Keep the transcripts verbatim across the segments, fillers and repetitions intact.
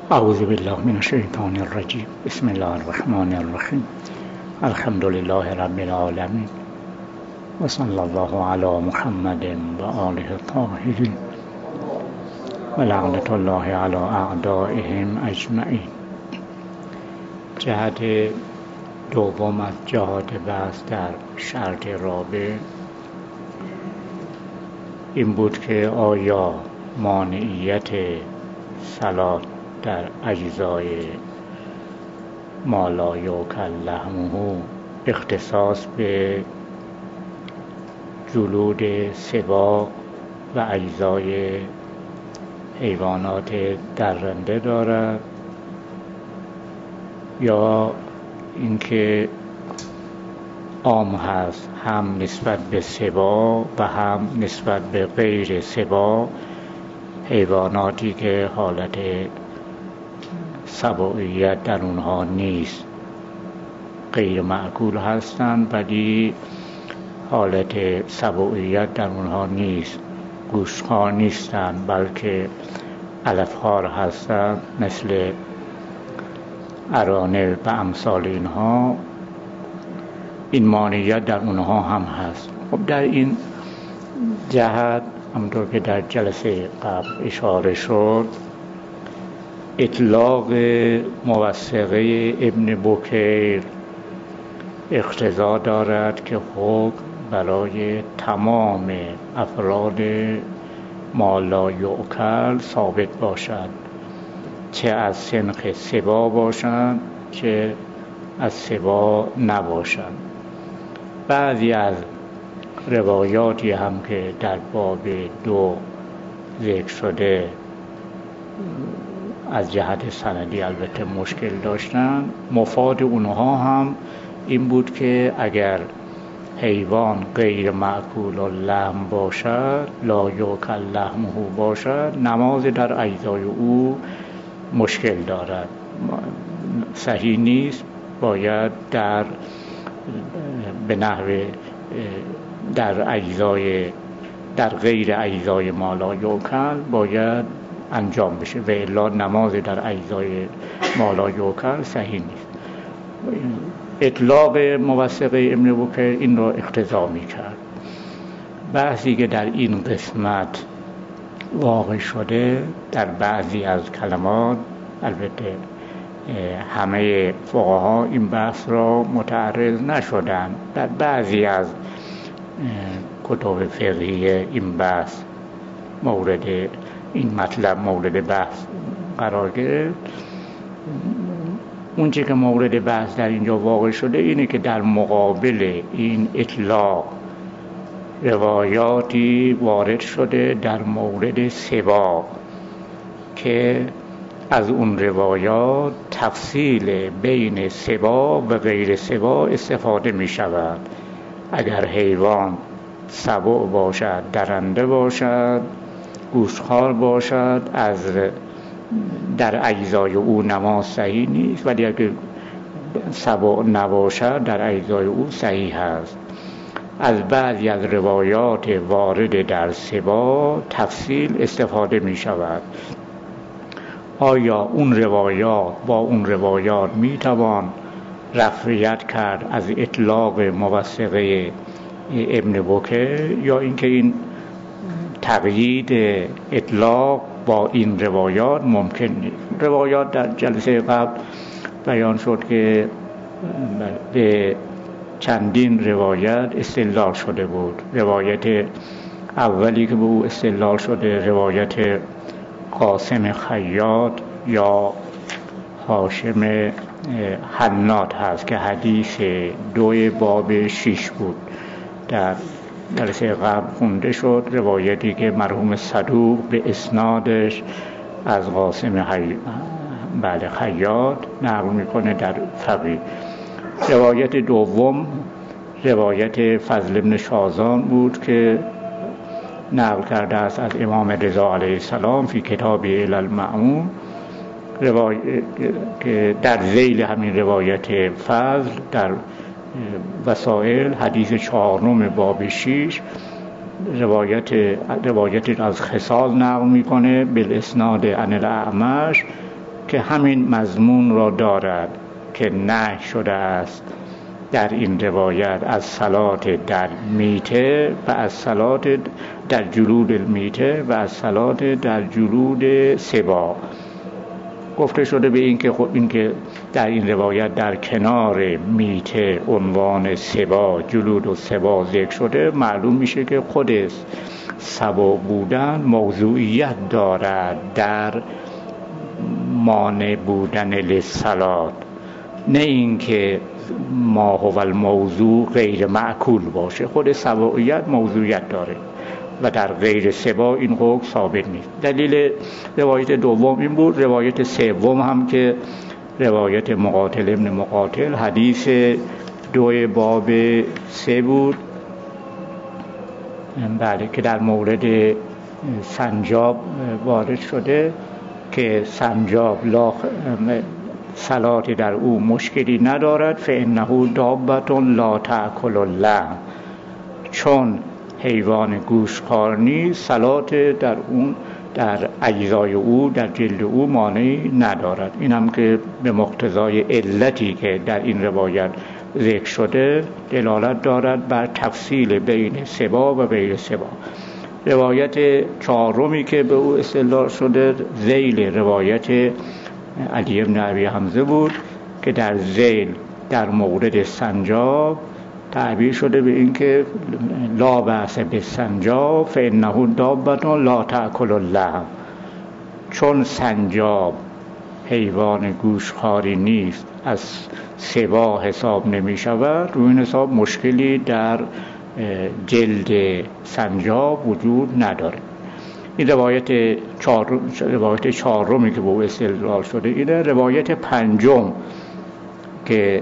اعوذ بالله من الشیطان الرجیم. بسم الله الرحمن الرحیم. الحمد لله رب العالمین و صلی الله علی محمد و آله الطاهرین و لعنت الله علی اعدائهم اجمعین. جهت دوم از جهات بحث در شرط رابع این بود که آیا مانعیت صلات در اجزای ما لا یؤکل لحمه اختصاص به جلود سباع و اجزای حیوانات درنده دارد یا اینکه عام هست هم نسبت به سباع و هم نسبت به غیر سباع، حیواناتی که حالت سباعیت در اونها نیست، غیر معقول هستند ولی حالت سباعیت در اونها نیست، گوشتخوار نیستند بلکه علفخوار هستند، مثل ارانب و امثال اینها. این مانعیت در اونها هم هست. خب در این جهت همونطور که در جلسه قبل اشاره شد، اطلاق موثقه ابن بکیر اقتضا دارد که حکم برای تمام افراد ما لا یؤکل ثابت باشد، چه از سنخ سباع باشند چه از سباع نباشند. بعضی از روایاتی هم که در باب دو ذکر شده از جهت سندی البته مشکل داشتن، مفاد اونها هم این بود که اگر حیوان غیر مأکول اللحم باشد، لا یؤکل لحمه باشد، نماز در اجزای او مشکل دارد، صحیح نیست، باید در به نحو در اجزای در غیر اجزای ما لا یؤکل باید انجام بشه و الا نماز در اجزای ما لا یؤکل صحیح نیست. اطلاق موثقه ابن بکیر این رو اقتضا می‌کرد. بحثی که در این قسمت واقع شده در بعضی از کلمات، البته همه فقها این بحث را متعرض نشدند، در بعضی از کتب فقهی این بحث مورد این مطلب مورد بحث قرار گرفت. اون چه که مورد بحث در اینجا واقع شده اینه که در مقابل این اطلاق روایاتی وارد شده در مورد سباع که از اون روایات تفصیل بین سباع و غیر سباع استفاده می شود. اگر حیوان سباع باشد، درنده باشد، گوشتخوار باشد، از در اجزای او نماز صحیح نیست، ولی اگر سباع نباشد در اجزای او صحیح است. از بعضی از روایات وارد در سباع تفصیل استفاده می شود. آیا اون روایات با اون روایات می توان رفعیت کرد از اطلاق موثقه ابن بکیر، یا اینکه این تقیید اطلاق با این روایات ممکن نیست؟ روایات در جلسه قبل بیان شد که به چندین روایت استدلال شده بود. روایت اولی که به او استدلال شده روایت قاسم خیاط یا هاشم حناد هست که حدیث دوی باب شیش بود، در جلسه قبل خونده شد. روایتی که مرحوم صدوق به اسنادش از قاسم خی... بله خیاط نقل میکنه در فقیه. روایت دوم روایت فضل بن شازان بود که نقل کرده است از امام رضا علیه السلام فی کتاب الالمأمون، روایت که در ذیل همین روایت فضل در وسائل حدیث چهارم باب شیش روایت روایت از خصال نقل میکنه بالاسناد عن الاعمش که همین مضمون را دارد که نهی شده است در این روایت از صلات در میته و از صلات در جلود میته و از صلات در جلود سبا. گفته شده به این که خب این که در این روایت در کنار میته عنوان سبا، جلود و سبا ذکر شده، معلوم میشه که خود سبا بودن موضوعیت دارد در مانع بودن للصلات، نه اینکه ما هو الموضوع غیر معقول باشه. خود سباییت موضوعیت داره و در غیر سبا این حکم ثابت نیست. دلیل روایت دوم این بود. روایت سوم هم که روایت مقاتل ابن مقاتل، حدیث دو باب سه بود، بله، که در مورد سنجاب وارد شده که سنجاب لا صلات در او مشکلی ندارد، فانه دابة لا تأکل اللحم، چون حیوان گوشتخوار نیست، صلات در اون در اجزای او در جلد او مانعی ندارد. این هم که به مقتضای علتی که در این روایت ذکر شده دلالت دارد بر تفصیل بین سبا و غیر سبا. روایت چهارمی که به او استدلال شده ذیل روایت علی بن ابی حمزه بود که در ذیل در مورد سنجاب تعبیر شده به این که لا بأس بالسنجاب فانه دابة لا تأکل اللحم، چون سنجاب حیوان گوشتخواری نیست از سبا حساب نمی شود، روی این حساب مشکلی در جلد سنجاب وجود نداره. این روایت چهار روایت چهارمی که به او استدلال شده. اینه روایت پنجم که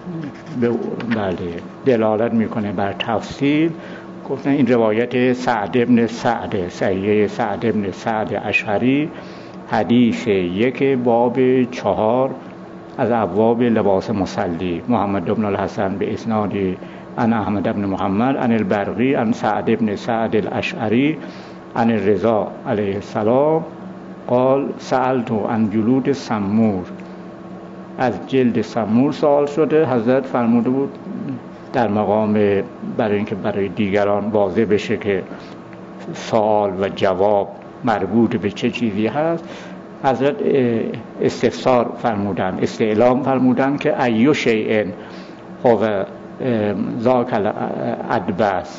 بله دلالت میکنه بر تفصیل. گفتن این روایت سعد ابن سعد صحیح سعد ابن سعد اشعری، حدیث یک باب چهار از ابواب لباس مصلی، محمد بن الحسن به اسناد عن احمد بن محمد عن البرقی عن سعد ابن سعد الاشعری عن الرضا علیه السلام قال سألت عن جلود سمور، از جلد سمور سوال شده. حضرت فرموده بود در مقام برای اینکه برای دیگران واضح بشه که سوال و جواب مربوط به چه چیزی هست، حضرت استفسار فرمودن، استعلام فرمودن که ایو شیء هو ذاک الادبس،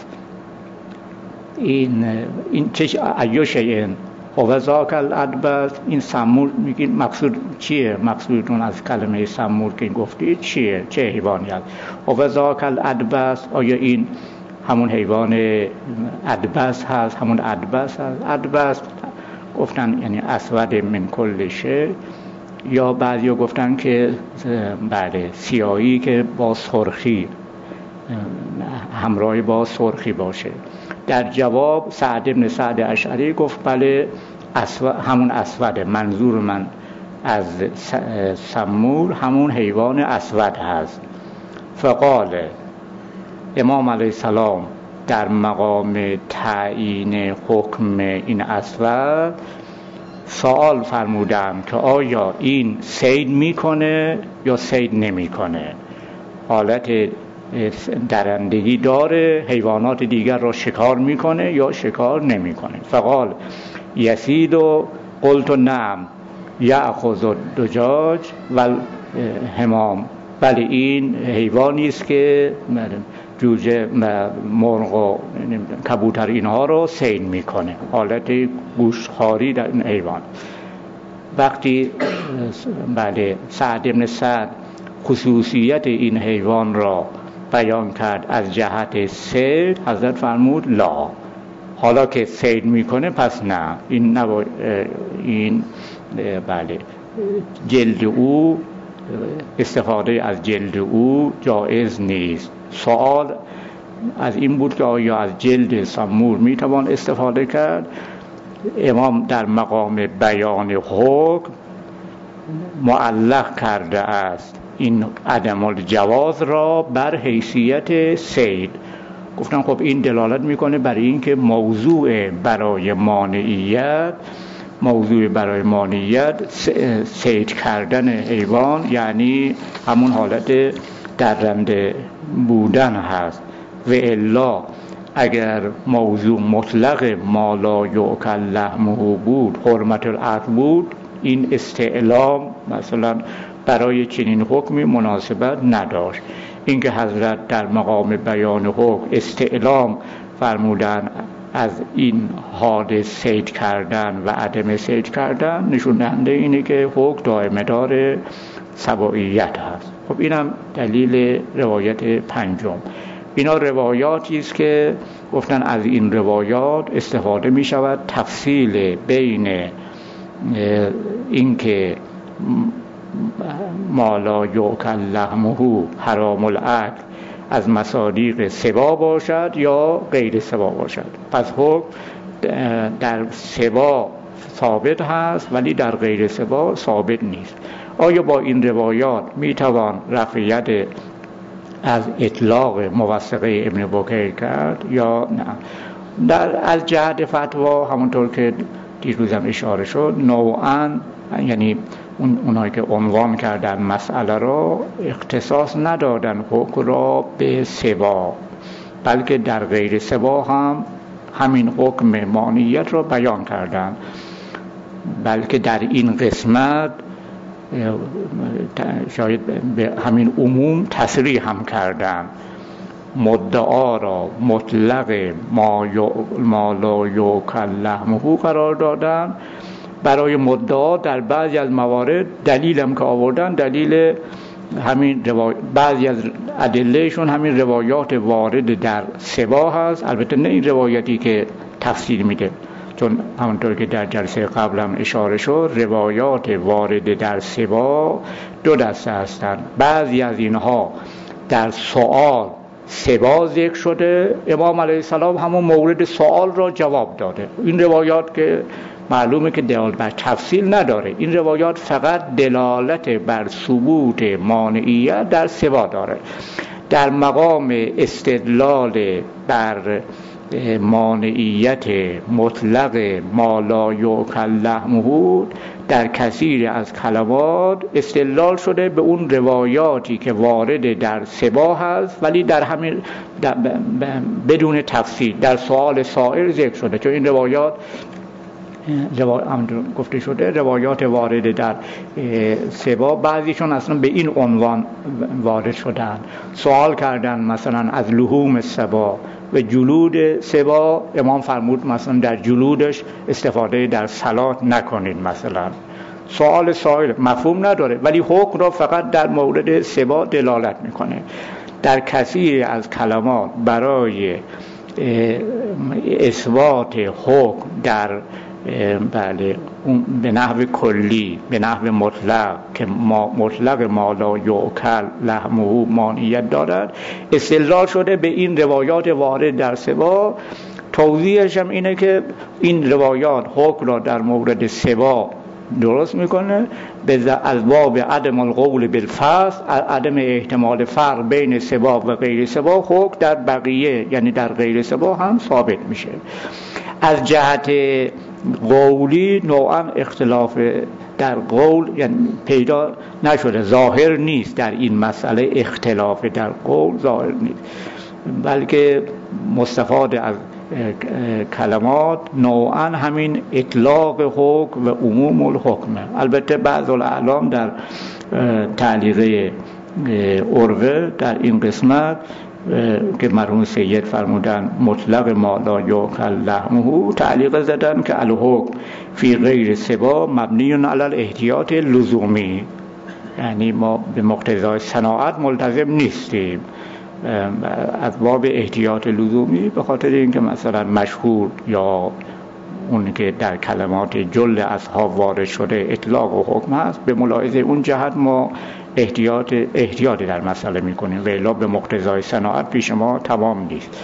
این این چه ایو شیء هو ذاک الادبس، این سمور میگین مقصود چیه؟ مقصودتون از کلمه سمور که گفتید چیه؟ چه حیوانی است؟ هو ذاک الادبس، آیا این همون حیوان ادبس هست؟ همون ادبس هست؟ ادبس گفتن یعنی اسود من کل شی، یا بعضیا گفتن که بله سیاهی که با سرخی همراه با سرخی باشه. در جواب سعد ابن سعد اشعری گفت بله اسود، همون اسوده، منظور من از سمور همون حیوان اسود هست. فقال امام علیه السلام در مقام تعیین حکم این اسود سوال فرمودم که آیا این صید میکنه یا صید نمیکنه، حالت درندگی داره، حیوانات دیگر را شکار میکنه یا شکار نمیکنه. فقال یسید و قلت نعم یأخذ الدجاج و الحمام، بله این حیوانی است که جوجه مرغ و کبوتر اینها رو صید میکنه، حالت گوشتخواری در این حیوان. وقتی بله سعد بن سعد خصوصیت این حیوان را بیان کرد از جهت صید، حضرت فرمود لا، حالا که صید میکنه پس نه، این نبا این بله جلد او، استفاده از جلد او جایز نیست. سوال از این بود که آیا از جلد سمور میتوان استفاده کرد؟ امام در مقام بیان حکم معلق کرده است این عدم الجواز را بر حیثیت صید. گفتن خب این دلالت میکنه برای اینکه موضوع برای مانعیت موضوع برای مانعیت صید کردن حیوان، یعنی همون حالت درنده بودن هست. و الا اگر موضوع مطلق ما لا یؤکل لحمه بود، حرمت العقل بود، این استعلام مثلا برای چنین حکمی مناسبت نداشت. اینکه حضرت در مقام بیان حکم استعلام فرمودن از این حادث صید کردن و عدم صید کردن، نشون دهنده اینه که حکم دائمه دار سباعیت هست. خب اینم دلیل روایت پنجم. اینا روایاتی است که گفتن از این روایات استفاده می شود تفصیل بین اینکه ما لا یؤکل لحمه حرام الاکل از مصادیق سبا باشد یا غیر سبا باشد. پس حکم در سبا ثابت هست ولی در غیر سبا ثابت نیست. آیا با این روایات می توان رفع ید از اطلاق موثقه ابن بکیر کرد یا نه؟ در از جهت فتوا همونطور که دیروزم اشاره شد، نوعاً یعنی اون اونایی که عنوان کردن مسئله را اختصاص ندادن حکم را به سبا، بلکه در غیر سبا هم همین حکم مانعیت را بیان کردن، بلکه در این قسمت شاید به همین عموم تصریح هم کردن. مدعا را مطلق ما لا یؤکل لحمه قرار دادن. برای مدعا در بعضی از موارد دلیل هم که آوردن، دلیل همین روایات، بعضی از ادلهشون همین روایات وارد در سبا هست. البته نه این روایتی که تفسیر میده، چون همونطور که در جلسه قبل هم اشاره شد، روایات وارد در سبا دو دسته هستند. بعضی از اینها در سوال سبا ذکر شده، امام علیه السلام همون مورد سوال را جواب داده. این روایات که معلومه که دلالت بر تفصیل نداره، این روایات فقط دلالت بر ثبوت مانعیت در سبا داره. در مقام استدلال بر مانعیت مطلق ما لا یؤکل لحمه در کثیر از کلمات استدلال شده به اون روایاتی که وارد در سبا هست ولی در همین در بدون تفصیل در سوال سائر ذکر شده. چون این روایات همونطور گفته شده روایات وارد در سبا بعضیشون اصلا به این عنوان وارد شدن، سوال کردن مثلا از لحوم سبا و جلود سبا، امام فرمود مثلا در جلودش استفاده در صلات نکنید. مثلا سوال سائل مفهوم نداره ولی حکم را فقط در مورد سبا دلالت میکنه. در کثیر از کلمات برای اثبات حکم در بله به نحو کلی، به نحو مطلق که ما مطلق ما لا یؤکل لحمه مانعیت دارد، استدلال شده به این روایات وارد در سبا. توضیحش هم اینه که این روایات حکم را در مورد سبا درست میکنه از باب عدم القول بالفصل، عدم احتمال فرق بین سبا و غیر سبا، حکم در بقیه یعنی در غیر سبا هم ثابت میشه. از جهت قولی نوعا اختلاف در قول یعنی پیدا نشده، ظاهر نیست در این مسئله اختلاف در قول ظاهر نیست، بلکه مستفاد از کلمات نوعا همین اطلاق حکم و عموم الحکم. البته بعض الاعلام در تعلیقه عروه در این قسمت که مرحوم سید فرمودن مطلق ما لا یؤکل لحمه، تعلیق زدن که الحکم فی غیر سبا مبنی علی الاحتیاط لزومی، یعنی ما به مقتضای صناعت ملتزم نیستیم از باب احتیاط لزومی، به خاطر اینکه مثلا مشهور یا اون که در کلمات جل اصحاب وارد شده اطلاق و حکم هست، به ملاحظه اون جهت ما احتیاط احتیاط در مسئله میکنیم و الا به مقتضای صناعت پیش ما تمام نیست.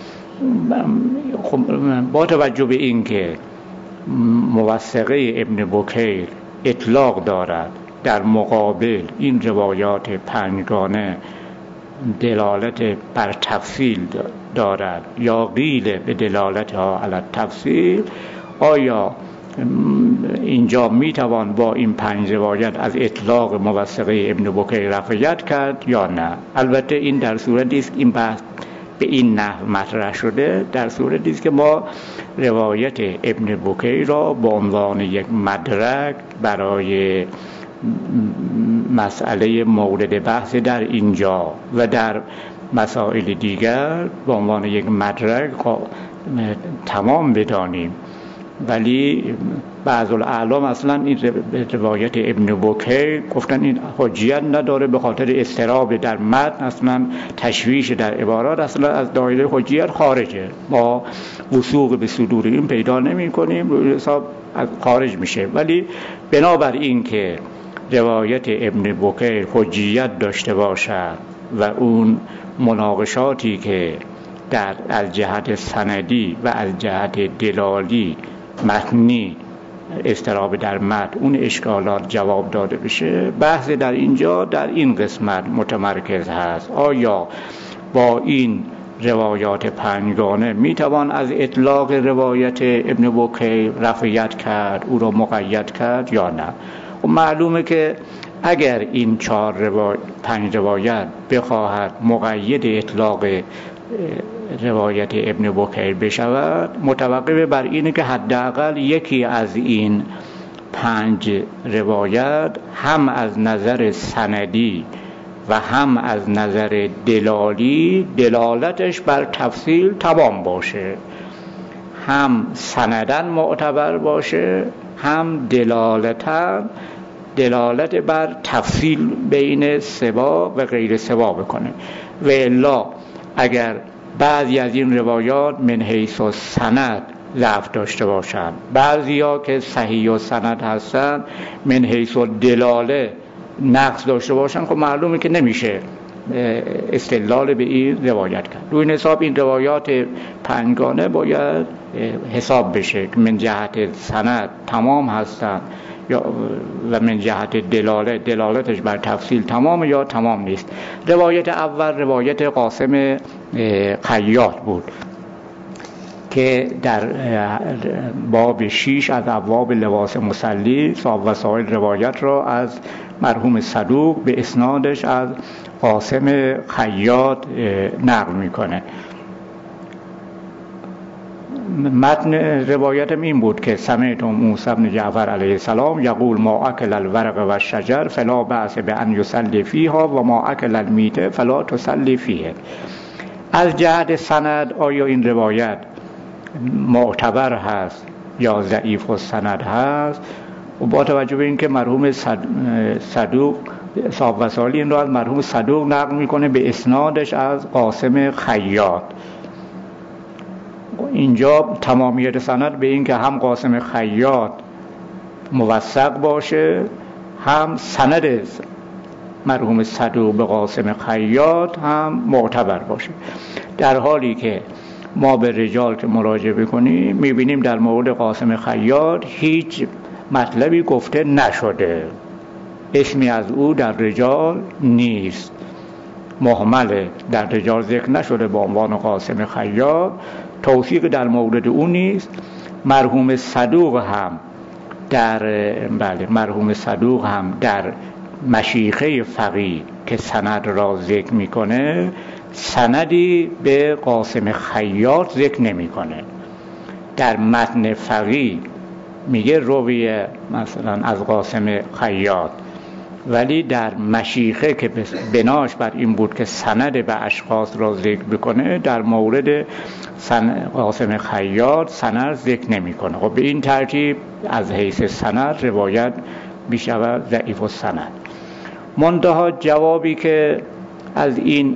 با توجه به این که موثقه ابن بکیر اطلاق دارد، در مقابل این روایات پنجگانه دلالت بر تفصیل دارد یا قیل به دلالت ها علی تفصیل، آیا اینجا میتوان با این پنج روایت از اطلاق موثقه ابن بکیر رفعیت کرد یا نه. البته این در صورتی است این بحث به این نحو مطرح شده، در صورتی است که ما روایت ابن بکیر را به عنوان یک مدرک برای مسئله مورد بحث در اینجا و در مسائل دیگر به عنوان یک مدرک تمام بدانیم. ولی بعض الاعلام اصلا این روایت ابن بکیر گفتن این حجیت نداره به خاطر اضطراب در متن، اصلا تشویش در عبارات، اصلا از دایره حجیت خارجه، ما وثوق به صدور این پیدا نمی کنیم، روی حساب خارج میشه. ولی بنابر این که روایت ابن بکیر حجیت داشته باشد و اون مناقشاتی که در از جهت سندی و از جهت دلالی متنی اضطراب در متن اون اشکالات جواب داده بشه، بحث در اینجا در این قسمت متمرکز هست. آیا با این روایات پنجگانه میتوان از اطلاق روایت ابن بکیر رفعیت کرد، او را مقید کرد یا نه؟ و معلومه که اگر این چهار روایت پنج روایت بخواهد مقید اطلاق روایت ابن بکیر بشود، متوقف بر اینه که حداقل یکی از این پنج روایت هم از نظر سندی و هم از نظر دلالی دلالتش بر تفصیل تمام باشه، هم سندن معتبر باشه، هم دلالتا دلالت بر تفصیل بین سوا و غیر سوا بکنه. و الا اگر بعضی از این روایات من حیث و سند ضعف داشته باشند، بعضی ها که صحیح و سند هستند من حیث و دلاله نقص داشته باشند، خب معلومه که نمیشه استدلال به این روایت کرد. روی این حساب این روایات پنجگانه باید حساب بشه که من جهت سند تمام هستند یا و من جهت دلاله دلالتش بر تفصیل تمام یا تمام نیست. روایت اول روایت قاسم خیاط بود که در باب شیش از ابواب لباس مصلی صاحب وسائل روایت را از مرحوم صدوق به اسنادش از قاسم خیاط نقل میکنه. متن روایتم این بود که سمعت موسی بن جعفر علیه السلام یقول ما اکل الورق و الشجر فلا بأس بأن یصلی فیها و ما اکل المیت فلا تصلی فیه. از جهت سند آیا این روایت معتبر هست یا ضعیف السند هست؟ و با توجه به اینکه مرحوم صدوق صاحب وسائل این را از مرحوم صدوق نقل میکنه به اسنادش از قاسم خیاط، اینجا تمامیت سند به این که هم قاسم خیاط موثق باشه هم سند مرحوم صدوق به قاسم خیاط هم معتبر باشه. در حالی که ما به رجال که مراجعه بکنیم میبینیم در مورد قاسم خیاط هیچ مطلبی گفته نشده، اسمی از او در رجال نیست، مهمله، در رجال ذکر نشده با عنوان قاسم خیاط، توثیق در مورد او نیست. مرحوم صدوق هم در بله مرحوم صدوق هم در مشیخه فقیه که سند را ذکر میکنه سندی به قاسم خیاط ذکر نمیکنه. در متن فقیه میگه رویه مثلا از قاسم خیاط، ولی در مشیخه که بناش بر این بود که سند به اشخاص را ذکر بکنه در مورد قاسم خیاط سند ذکر نمیکنه. خب به این ترتیب از حیث سند روایت میشود ضعیف السند. منتها جوابی که از این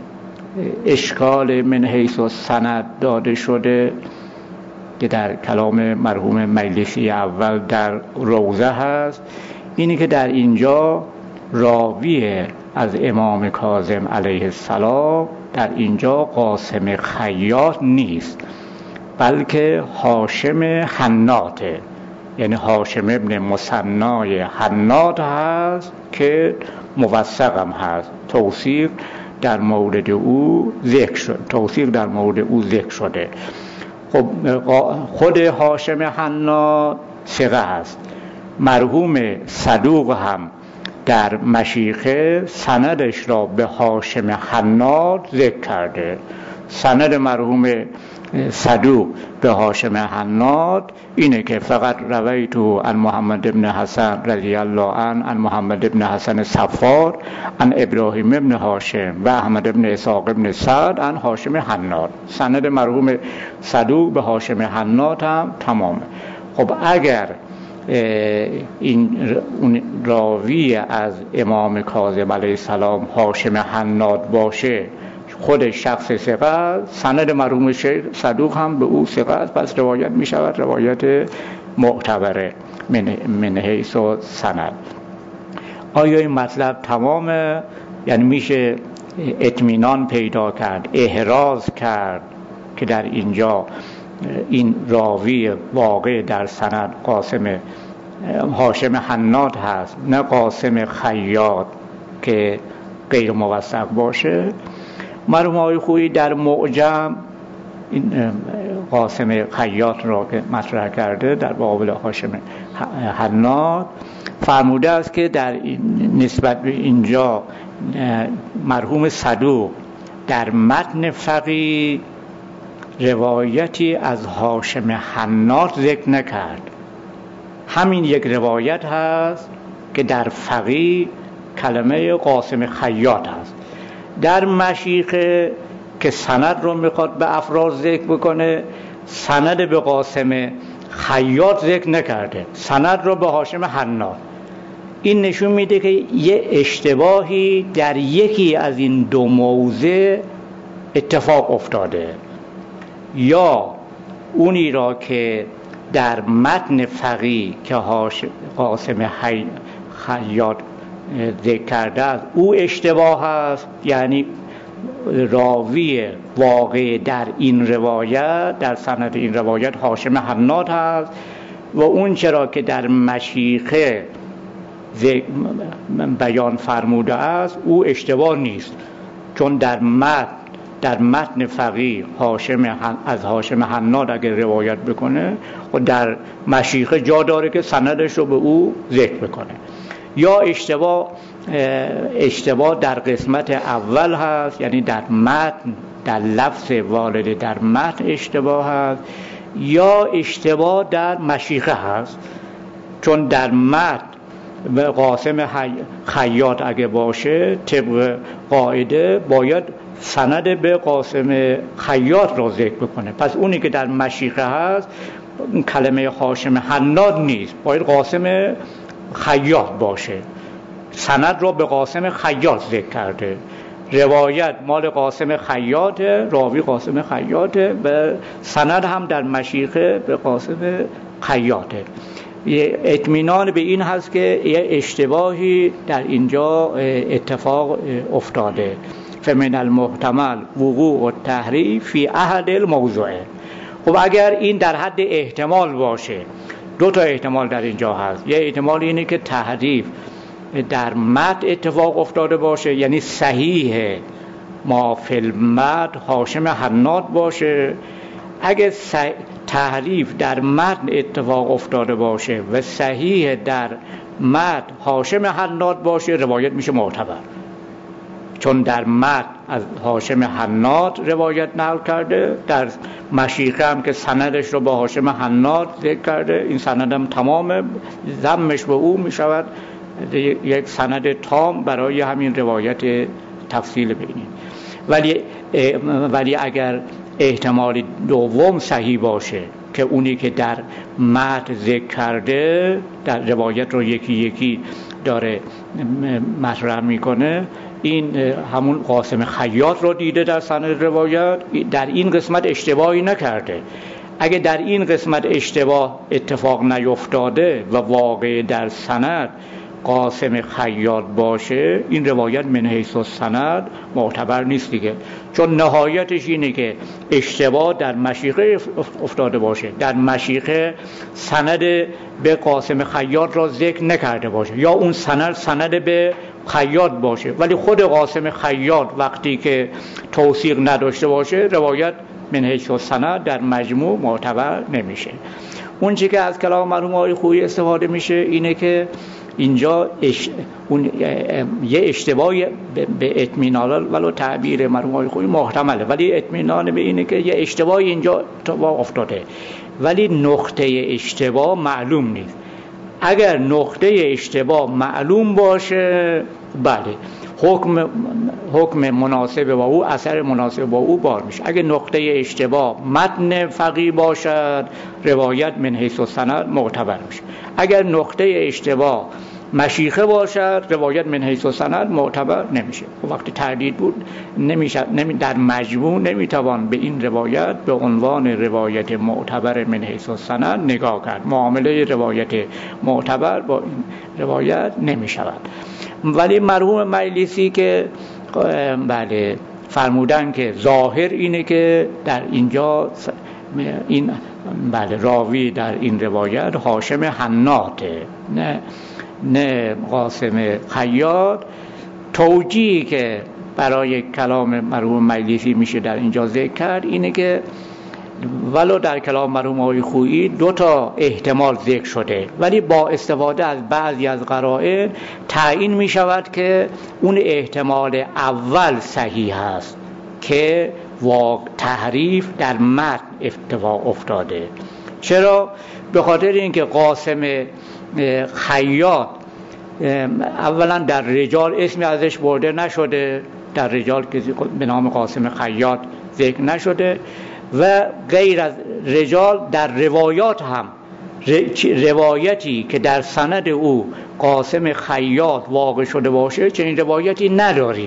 اشکال من حیث السند داده شده که در کلام مرحوم مجلسی اول در روضه هست، اینی که در اینجا راوی از امام کاظم علیه السلام در اینجا قاسم خیاط نیست، بلکه هاشم حناطه، یعنی هاشم ابن مثنای حناط هست که موثق هم هست، توثیق در مورد او ذکر شد توثیق در مورد او ذکر شده. خب خود هاشم حناط ثقه است. مرحوم صدوق هم در مشیخه سندش را به هاشم حناد ذکر کرده. سند مرحوم صدوق به هاشم حناد اینه که فقط رویت عن محمد ابن حسن رضی الله عنه عن محمد ابن حسن صفار عن ابراهیم ابن هاشم و احمد ابن اسحاق ابن سعد عن هاشم حناد. سند مرحوم صدوق به هاشم حناد هم تمامه. خب اگر این راوی از امام کاظم علیه السلام هاشم حناد باشه، خود شخص ثقه، سند مرحوم شیخ صدوق هم به او ثقه است، پس روایت می شود روایت معتبره من, من حیث و سند. آیا این مطلب تمامه؟ یعنی میشه اطمینان پیدا کرد، احراز کرد که در اینجا این راوی واقع در سند قاسم هاشم حناد هست، نه قاسم خیاط که غیر موثق باشه. مرحوم آقای خویی در معجم این قاسم خیاط را که مطرح کرده در مقابل هاشم حناد فرموده است که در نسبت به اینجا مرحوم صدوق در متن فقیه روایتی از هاشم حناد ذکر نکرد. همین یک روایت هست که در فقیه کلمه قاسم خیاط هست. در مشیخه که سند رو میخواد به افراد ذکر بکنه، سند به قاسم خیاط ذکر نکرده، سند رو به هاشم حناد. این نشون میده که یه اشتباهی در یکی از این دو موضع اتفاق افتاده، یا اونی را که در متن فقیه که قاسم خیاط ذکر کرده است او اشتباه است، یعنی راوی واقع در این روایت در سند این روایت هاشم حناد هست، و اون چرا که در مشیخه بیان فرموده است او اشتباه نیست، چون در متن در متن فقیه هاشم از هاشم حناد اگر روایت بکنه و در مشیخه جا داره که سندش رو به او ذکر بکنه. یا اشتباه اشتباه در قسمت اول هست، یعنی در متن در لفظ وارد در متن اشتباه هست، یا اشتباه در مشیخه هست، چون در متن و قاسم خیاط اگه باشه طبق قاعده باید سند به قاسم خیاط را ذکر بکنه، پس اونی که در مشیخه هست کلمه هاشم حناد نیست، باید قاسم خیاط باشه. سند را به قاسم خیاط ذکر کرده، روایت مال قاسم خیاطه، راوی قاسم خیاطه، و سند هم در مشیخه به قاسم خیاطه. اطمینان به این هست که یه اشتباهی در اینجا اتفاق افتاده. فمن المحتمل وقوع التحریف فی احد الموضوعین. خب اگر این در حد احتمال باشه، دو تا احتمال در اینجا هست. یه احتمال اینه که تحریف در متن اتفاق افتاده باشه، یعنی صحیح ما فی المتن هاشم حناد باشه. اگه تحریف در متن اتفاق افتاده باشه و صحیح در متن هاشم حناد باشه، روایت میشه معتبر، چون در متن از هاشم حناد روایت نقل کرده، در مشیخه هم که سندش رو با هاشم حناد ذکر کرده، این سند هم تمامه، ضمش به او میشود یک سند تام برای همین روایت تفصیل بینید. ولی ولی اگر احتمال دوم صحیح باشه که اونی که در متن ذکر کرده در روایت رو یکی یکی داره مطرح میکنه، این همون قاسم خیاط رو دیده در سند روایت، در این قسمت اشتباهی نکرده. اگه در این قسمت اشتباه اتفاق نیفتاده و واقع در سند قاسم خیاط باشه، این روایت من حیث السند معتبر نیست دیگه، چون نهایتش اینه که اشتباه در مشیخه افتاده باشه، در مشیخه سند به قاسم خیاط را ذکر نکرده باشه، یا اون سند سند به خیاط باشه ولی خود قاسم خیاط وقتی که توثیق نداشته باشه، روایت من حیث السند در مجموع معتبر نمیشه. اون چی که از کلام مرحوم آقای خویی استفاده میشه اینه که اینجا اش... اون یه اشتباهی به اطمینان، ولو تعبیر مرحوم آقای خویی محتمله، ولی اطمینان به اینه که یه اشتباهی اینجا اتفاق افتاده، ولی نقطه اشتباه معلوم نیست. اگر نقطه اشتباه معلوم باشه بله حکم حکم مناسب با او، اثر مناسب با او بار میشه. اگر نقطه اشتباه متن فقیه باشد روایت من حیث السند معتبر میشه. اگر نقطه اشتباه مشیخه باشد روایت من حیث السند معتبر نمیشه. وقتی تردید بود نمیشه، نمی در مجموع نمیتوان به این روایت به عنوان روایت معتبر من حیث السند نگاه کرد. معامله روایت معتبر با این روایت نمیشود. ولی مرحوم مجلسی که بله فرمودن که ظاهر اینه که در اینجا این بله راوی در این روایت هاشم حناطه نه نه قاسم خیاط. توجیهی که برای کلام مرحوم مجلسی میشه در اینجا ذکر کرد اینه که ولو در کلام مرحوم آقای خویی دو تا احتمال ذکر شده، ولی با استفاده از بعضی از قرائن تعیین می شود که اون احتمال اول صحیح است که واقع تحریف در متن اتفاق افتاده. چرا؟ به خاطر اینکه قاسم خیاط اولا در رجال اسمی ازش برده نشده، در رجال که به نام قاسم خیاط ذکر نشده، و غیر از رجال در روایات هم روایتی که در سند او قاسم خیاط واقع شده باشه چنین روایتی نداریم.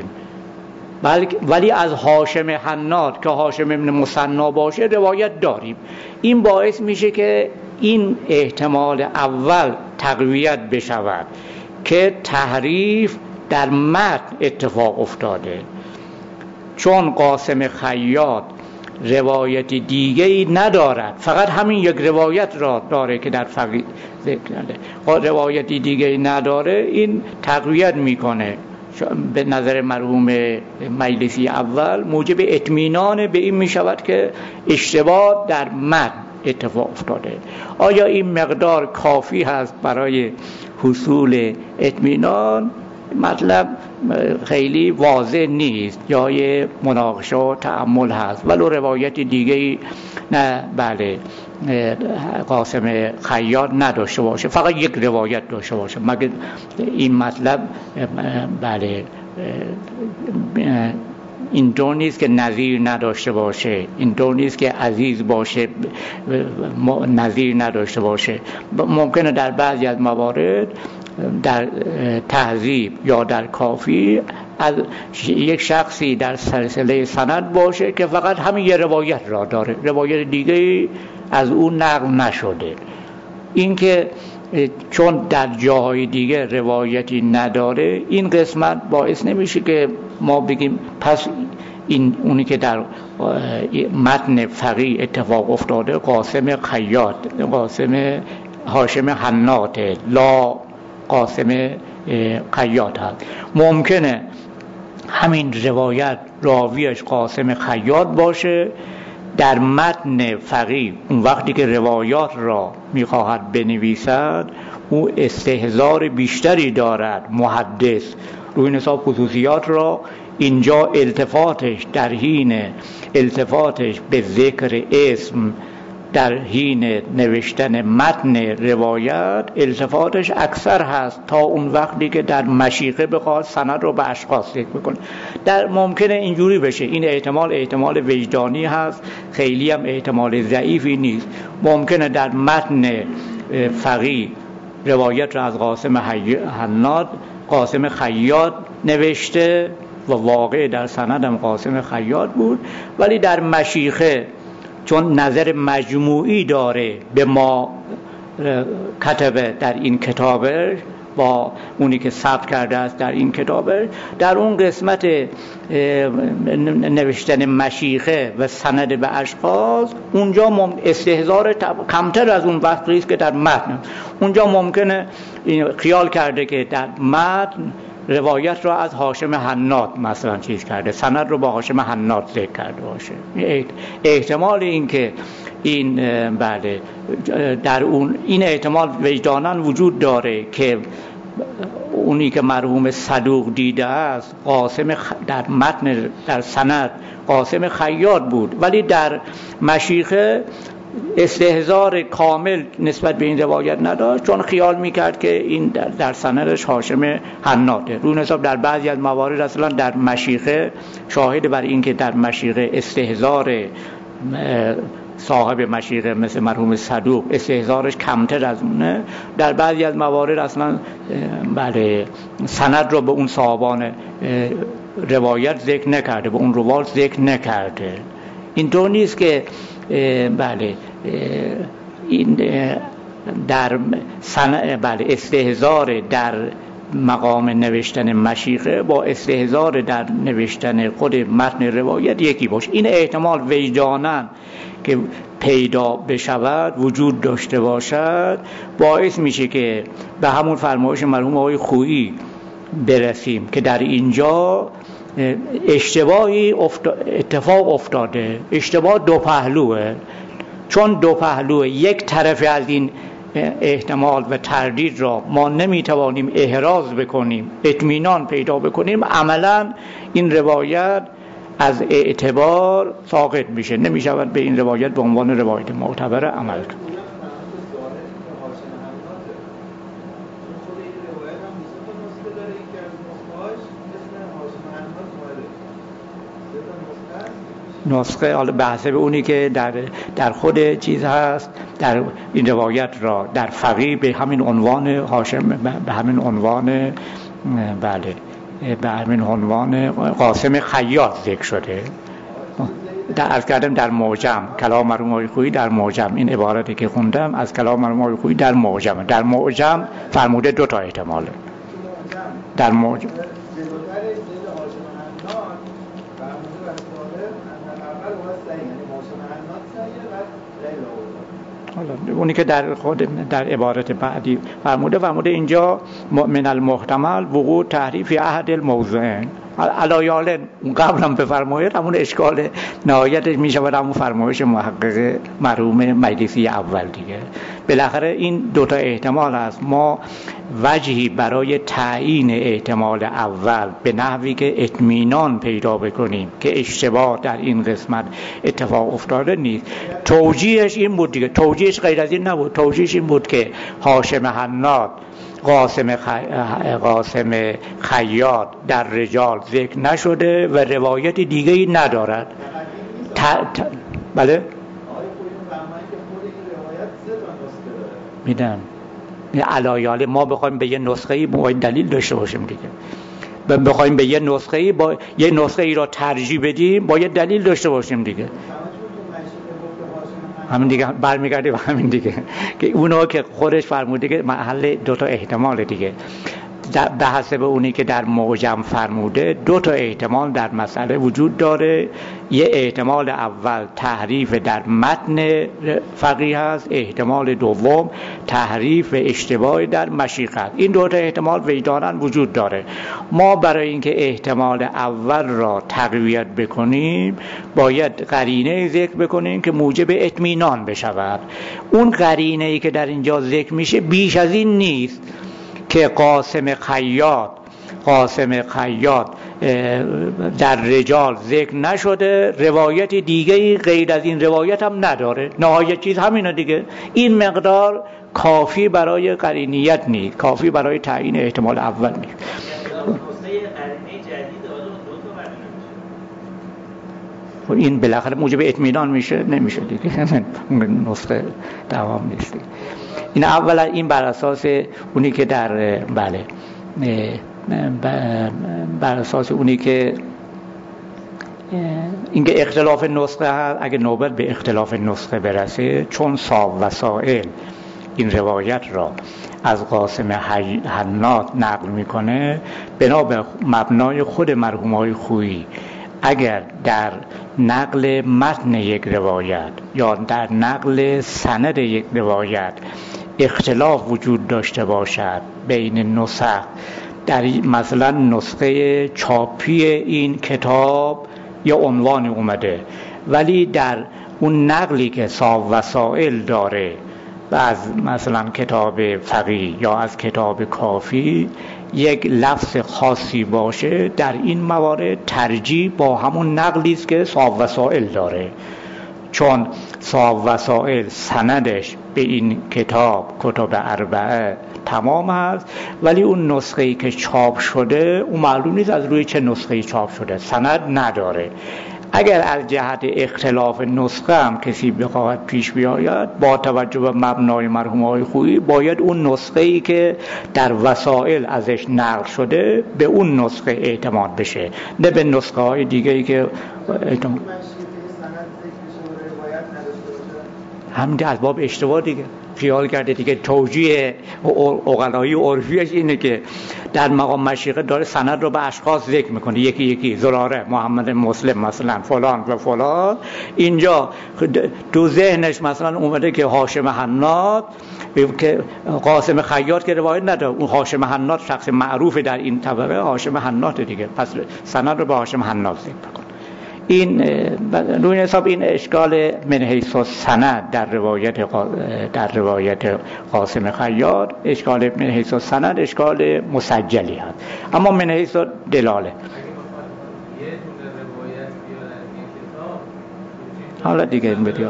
ولی از هاشم حناط که هاشم ابن مثنا باشه روایت داریم. این باعث میشه که این احتمال اول تقویت بشود که تحریف در متن اتفاق افتاده، چون قاسم خیاط روایت دیگه‌ای ندارد، فقط همین یک روایت را داره که در فقیه ذکر کرده، روایت دیگه‌ای نداره. این تقویت میکنه به نظر مرحوم مجلسی اول موجب اطمینان به این میشود که اشتباه در متن اتفاق افتاده. آیا این مقدار کافی هست برای حصول اطمینان؟ مطلب خیلی واضح نیست، جای مناقشه و تأمل هست. ولو روایت دیگه نه بله قاسم خیاط نداشته باشه، فقط یک روایت داشته باشه، مگر این مطلب بله این طور نیست که نظیر نداشته باشه، این طور نیست که عزیز باشه نظیر نداشته باشه. ممکنه در بعضی از موارد در تهذیب یا در کافی از یک شخصی در سلسله سند باشه که فقط همین یه روایت را داره، روایت دیگه از اون نقل نشده. این که چون در جاهای دیگه روایتی نداره، این قسمت باعث نمیشه که ما بگیم پس این اونی که در متن فقیه اتفاق افتاده قاسم خیاط، قاسم هاشم حناط لا قاسم خیاط هست. ممکنه همین روایت راویش قاسم خیاط باشه، در متن فقیه اون وقتی که روایات را میخواهد بنویسد او استحضار بیشتری دارد محدث روی حساب خصوصیات را. اینجا التفاتش در حین التفاتش به ذکر اسم در حین نوشتن متن روایت التفاتش اکثر هست تا اون وقتی که در مشیخه بخواد سند رو به اشخاص ذکر بکنه. در ممکنه اینجوری بشه. این احتمال احتمال وجدانی هست، خیلی هم احتمال ضعیفی نیست. ممکنه در متن فقیه روایت را از قاسم حناط قاسم خیاط نوشته و واقع در سندم قاسم خیاط بود، ولی در مشیخه چون نظر مجموعی داره به ما کتبه در این کتابه با اونی که ثبت کرده است در این کتابه، در اون قسمت نوشتن مشیخه و سند به اشخاص اونجا استحضار کمتر از اون وقتی است که در متن. اونجا ممکنه خیال کرده که در متن روایت را از هاشم حناد مثلا چیز کرده، سند رو با هاشم حناد ذکر کرده باشه. احتمال این که این بله در اون این احتمال وجداناً وجود داره که اونی که مرحوم صدوق دیده است قاسم خ... در متن در سند قاسم خیاط بود، ولی در مشیخه استحضار کامل نسبت به این روایت نداشت، چون خیال میکرد که این در, در سندش هاشم حناده. رو حساب در بعضی از موارد اصلا در مشیخه شاهد بر این که در مشیخه استحضار صاحب مشیخه مثل مرحوم صدوق استحضارش کمتر از اونه. در بعضی از موارد اصلا بله سند رو به اون صاحبان روایت ذکر نکرده، به اون روایت ذکر نکرده. اینطور نیست که بله این در سن بله استحضار در مقام نوشتن مشیخه با استحضار در نوشتن خود متن روایت یکی باشه. این احتمال وجداناً که پیدا بشود وجود داشته باشد باعث میشه که به همون فرمایش مرحوم آقای خویی برسیم که در اینجا اشتباهی اتفاق افتاده. اشتباه دو پهلوه، چون دو پهلوه یک طرف از این احتمال و تردید را ما نمیتوانیم احراز بکنیم، اطمینان پیدا بکنیم، عملا این روایت از اعتبار ساقط میشه، نمیشود به این روایت به عنوان روایت معتبر عمل کرد. نسخه حالا بحثه به اونی که در در خود چیز هست، در این روایت را در فقیه به همین عنوان هاشم به همین عنوان بله به همین عنوان قاسم خیاط ذکر شده. در عرض کردم در معجم کلام مرحوم آقای خویی در معجم این عبارتی که خوندم از کلام مرحوم آقای خویی در معجم در معجم فرموده دو تا احتماله. در معجم اونی که در خود در عبارت بعدی فرموده فرموده اینجا من المحتمل وقوع تحریف احد الموضوعین علایال قبلم بفرمایید همون اشکال نهایتش می شود همون فرمایش محقق مرحوم مجلسی اول دیگه. بالاخره این دوتا احتمال هست. ما وجهی برای تعیین احتمال اول به نحوی که اطمینان پیدا بکنیم که اشتباه در این قسمت اتفاق افتاده نیست. توجیهش این بود دیگه، توجیهش غیر از این نبود. توجیهش این بود که هاشم حناد قاسم خ... قاسم خیاط در رجال ذکر نشده و روایت دیگه‌ای ندارد. ت... ت... بله میدم علایال ما بخوایم به یه نسخه‌ای باید دلیل داشته باشیم دیگه. بخوایم به یه نسخه‌ای با یه نسخه‌ای را ترجیح بدیم باید دلیل داشته باشیم دیگه. همین دیگه برمیگرده به همین دیگه که اونا که خودش فرموده که محل دو تا احتمال دیگه به حسب اونی که در معجم فرموده دو تا احتمال در مسئله وجود داره. یه احتمال اول تحریف در متن فقیه هست، احتمال دوم تحریف اشتباه در مشیخه است. این دو تا احتمال وجداناً وجود داره. ما برای اینکه احتمال اول را تقویت بکنیم باید قرینه ذکر بکنیم که موجب اطمینان بشود. اون قرینه ای که در اینجا ذکر میشه بیش از این نیست که قاسم خیاط قاسم خیاط در رجال ذکر نشده، روایت دیگه غیر از این روایت هم نداره. نهایت چیز همینه دیگه. این مقدار کافی برای قرینیت نیست، کافی برای تعیین احتمال اول نیست. این بالاخره موجب اطمینان میشه نمیشه دیگه. نسخه دوام نیست دیگه. این اولا این بر اساس اونی که در بله بر اساس اونی که اینکه اختلاف نسخه هست. اگه نوبت به اختلاف نسخه برسه، چون صاحب وسائل این روایت را از قاسم حناد نقل میکنه، بنا به مبنای خود مرحوم آقای خویی اگر در نقل متن یک روایت یا در نقل سند یک روایت اختلاف وجود داشته باشد بین نسخ در مثلا نسخه چاپی این کتاب یا عنوان اومده، ولی در اون نقلی که صاحب وسائل داره و از مثلا کتاب فقیه یا از کتاب کافی یک لفظ خاصی باشه، در این موارد ترجیح با همون نقلی است که صاحب وسائل داره، چون صاحب وسائل سندش به این کتاب کتاب اربعه تمام هست، ولی اون نسخه‌ای که چاپ شده اون معلوم نیست از روی چه نسخه‌ای چاپ شده، سند نداره. اگر از جهت اختلاف نسخه هم کسی بخواهد پیش بیاید، با توجه به مبنای مرحوم‌های خویی باید اون نسخه‌ای که در وسائل ازش نقل شده به اون نسخه اعتماد بشه، نه به نسخه‌های دیگه‌ای که اعتماد. همین از باب اشتباه دیگه خیال کرده دیگه. توجیه عقلایی عرفیش اینه که در مقام مشیخه داره سند رو به اشخاص ذکر میکنه، یکی یکی، زراره، محمد مسلم مثلا، فلان و فلان. اینجا تو ذهنش مثلا اومده که هاشم حناد، که قاسم خیاط که روایت نداره، اون هاشم حناد شخص معروف در این طبقه، هاشم حناد دیگه، پس سند رو به هاشم حناد ذکر میکنه. این روی حساب این اشکال من حیث السند در روایت در روایت قاسم خیاط، اشکال من حیث السند اشکال مسجلی هست، اما من حیث دلاله حالا دیگه این بدیار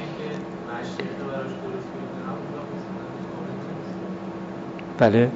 بله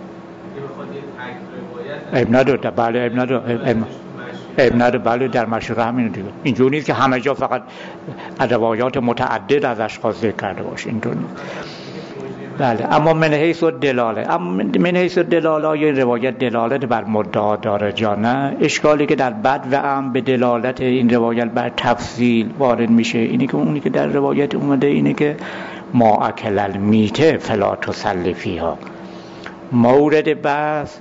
ابن نداره، بله ابن نداره، ابن نداره، بله در مشهور همینه دیگه. اینجور نیست که همه جا فقط روایات متعدد از اشخاص ذکر کرده باشه، اینطور نیست. بله، اما من حیث دلاله، اما من حیث دلاله یا روایت دلالت بر مدعا داره یا نه، اشکالی که در بد و ام به دلالت این روایت بر تفصیل وارد میشه اینی که اونی که در روایت اومده اینه که ما اکل المیته فلا تصلی فیها. مورد بحث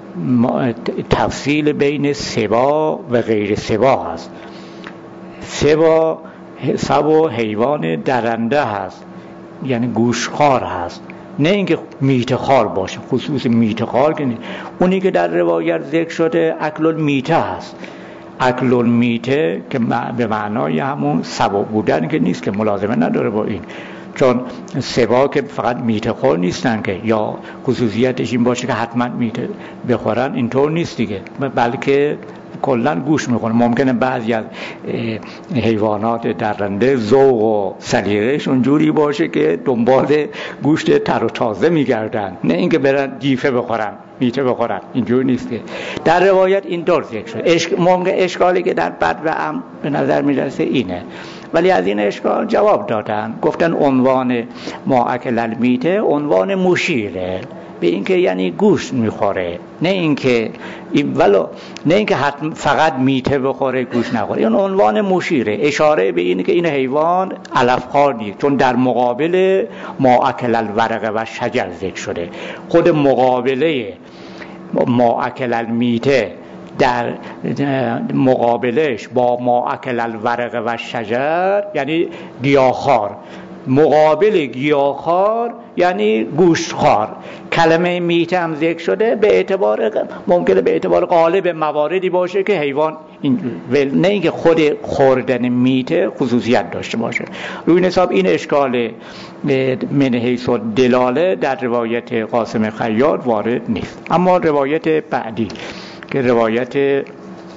تفصیل بین سبا و غیر سبا هست. سبا سبا حیوان درنده هست، یعنی گوشخوار هست، نه اینکه میته خوار باشه، خصوص میته خوار که نه. اونی که در روایت ذکر شده اکل المیته هست. اکل المیته که به معنای همون سبا بودن که نیست، که ملازمه نداره با این، چون سبا که فقط میته خور نیستن که یا خصوصیتش این باشه که حتما میته بخورن، اینطور نیست دیگه، بلکه کلا گوش میخورن. ممکنه بعضی از حیوانات درنده ذوق و سلیقه‌شون جوری باشه که دنبال گوشت تر و تازه میگردن، نه اینکه برن جیفه بخورن، میته بخورن، اینجوری نیست که در روایت اینطور ذکر شده. اشک... ممکن اشکالی که در بد و ام به نظر میرسه اینه، ولی از این اشکال جواب دادن، گفتن عنوان ما اکل المیته عنوان مشیره به اینکه یعنی گوشت میخوره، نه اینکه این ولو نه اینکه حتم فقط میته بخوره گوشت نخوره. این عنوان مشیره، اشاره به اینه که این حیوان علف خوار نیست، چون در مقابل ما اکل الورق و شجر ذکر شده. خود مقابله ما اکل المیته در مقابلش با ما اکل الورق و شجر یعنی گیاهخوار، مقابل گیاهخوار یعنی گوشتخوار. کلمه میته هم ذکر شده به اعتبار ممکنه به اعتبار غالب مواردی باشه که حیوان این نه اینکه خود خوردن میته خصوصیت داشته باشه. روی این حساب این اشکال من حیث دلاله در روایت قاسم خیاط وارد نیست. اما روایت بعدی که روایت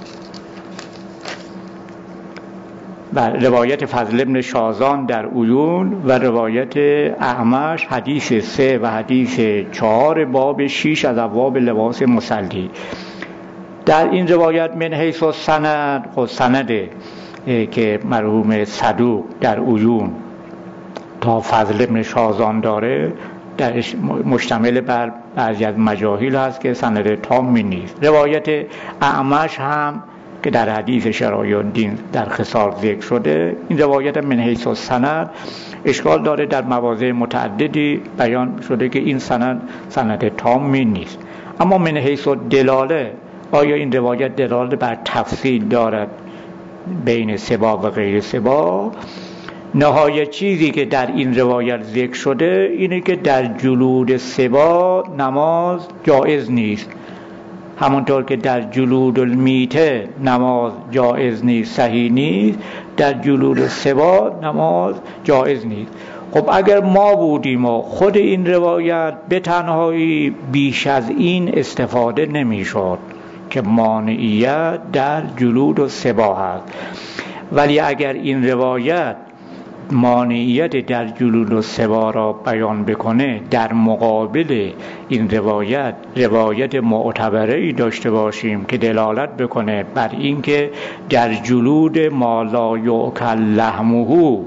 بر روایت فضل ابن شازان در عیون و روایت اعمش حدیث سه و حدیث چهار باب شیش از ابواب لباس مصلی. در این روایت من حیث سند، خود سنده که مرحوم صدوق در عیون تا فضل ابن شازان داره در مشتمل بر بعضی از مجاهیل هست که سند تامی نیست. روایت اعمش هم که در حدیث شرایع الدین در خصال ذکر شده، این روایت من حیث السند اشکال داره، در مواضع متعددی بیان شده که این سند سند تامی نیست. اما من حیث دلاله، آیا این روایت دلاله بر تفصیل دارد بین سبا و غیر سبا؟ نهایت چیزی که در این روایت ذکر شده اینه که در جلود سبا نماز جایز نیست، همونطور که در جلود المیته نماز جایز نیست، صحیح نیست، در جلود السبا نماز جایز نیست. خب اگر ما بودیم و خود این روایت به تنهایی بیش از این استفاده نمیشد که مانعیت در جلود السبا هست، ولی اگر این روایت مانعیت در جلود السبا را بیان بکنه، در مقابل این روایت روایت معتبره‌ای داشته باشیم که دلالت بکنه بر اینکه در جلود ما لا یؤکل لحمه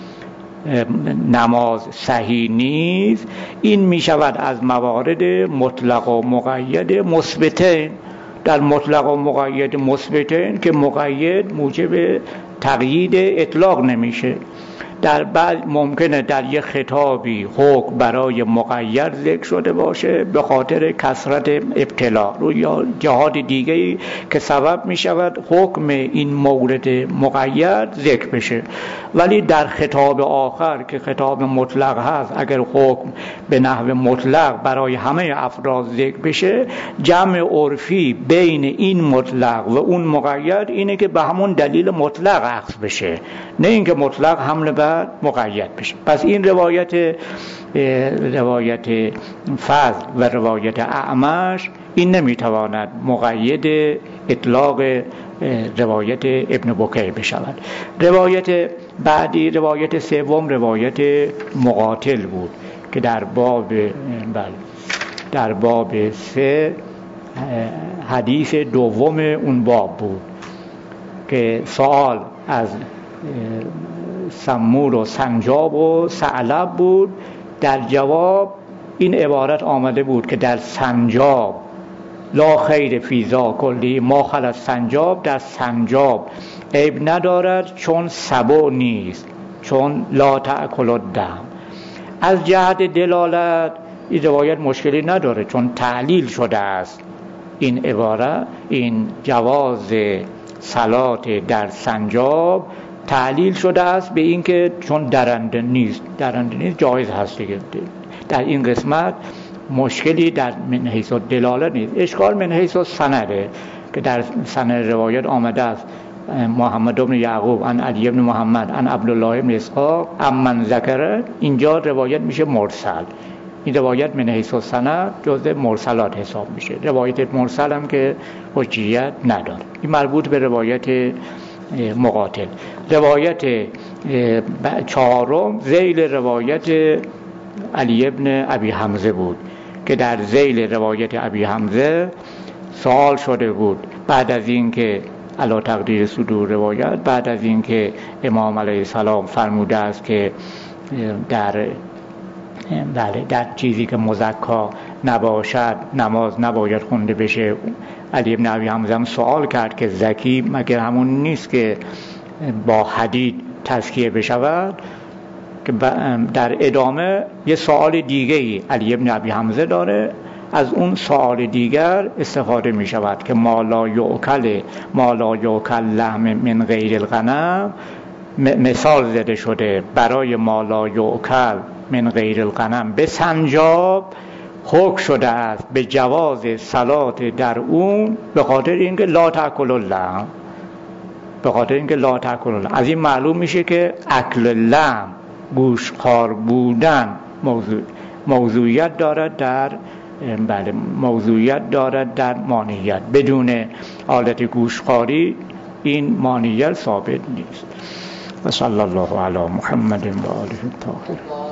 نماز صحیح نیست، این می شود از موارد مطلق و مقید مثبتین. در مطلق و مقید مثبتین که مقید موجب تقیید اطلاق نمیشه. در بعد ممکنه در یک خطابی حکم برای مقید ذکر شده باشه به خاطر کثرت ابتلا رو یا جهات دیگه‌ای که سبب می شود حکم این مورد مقید ذکر بشه، ولی در خطاب آخر که خطاب مطلق هست اگر حکم به نحو مطلق برای همه افراد ذکر بشه، جمع عرفی بین این مطلق و اون مقید اینه که به همون دلیل مطلق اخذ بشه، نه اینکه مطلق حمل بر مقید بشه. پس این روایت روایت فضل و روایت اعمش این نمیتواند مقید اطلاق روایت ابن بکیر بشود. روایت بعدی، روایت سوم، روایت مقاتل بود که در باب بله در باب سه حدیث دوم اون باب بود که سوال از سمور و سنجاب و ثعلب بود. در جواب این عبارت آمده بود که در سنجاب لا خیر فی ذا کلی ما خلا سنجاب، در سنجاب عیب ندارد چون سبو نیست، چون لا تأکل الدم. از جهت دلالت این روایت مشکلی نداره چون تعلیل شده است این عبارت، این جواز صلات در سنجاب تعلیل شده است به این که چون درنده نیست، درنده نیست جایز هست دیگه. در این قسمت مشکلی در من حیث دلاله نیست، اشکال من حیث سنده که در سند روایت آمده است محمد بن یعقوب عن علی بن محمد عن عبدالله بن اسحاق امن ذکر، اینجا روایت میشه مرسل. این روایت من حیث سند جزء مرسلات حساب میشه، روایت مرسل هم که حجیت نداره. این مربوط به روایت مقاتل. روایت چهارم ذیل روایت علی ابن ابی حمزه بود که در ذیل روایت ابی حمزه سوال شده بود بعد از اینکه علی تقدیر صدور روایت، بعد از اینکه امام علیه السلام فرموده است که در بله در چیزی که مزکا نباشد نماز نباید خونده بشه، علی ابن ابی حمزه هم سوال کرد که زکی مگر همون نیست که با حدید تزکیه بشود؟ که در ادامه یه سوال دیگه ای علی ابن ابی حمزه داره، از اون سوال دیگر استفاده می شود که ما لا یؤکل ما لا یؤکل لحم من غیر الغنم، مثال زده شده برای ما لا یؤکل من غیر الغنم به سنجاب حکم شده است به جواز صلات در اون به خاطر اینکه لا تأکل اللحم، به خاطر اینکه لا تأکل اللحم. از این معلوم میشه که اکل اللحم گوشتخوار بودن موضوع موضوعیت دارد در بله موضوعیت دارد در مانعیت، بدون حالت گوشتخواری این مانعیت ثابت نیست. و صلی الله علی محمد و آله الطاهرین.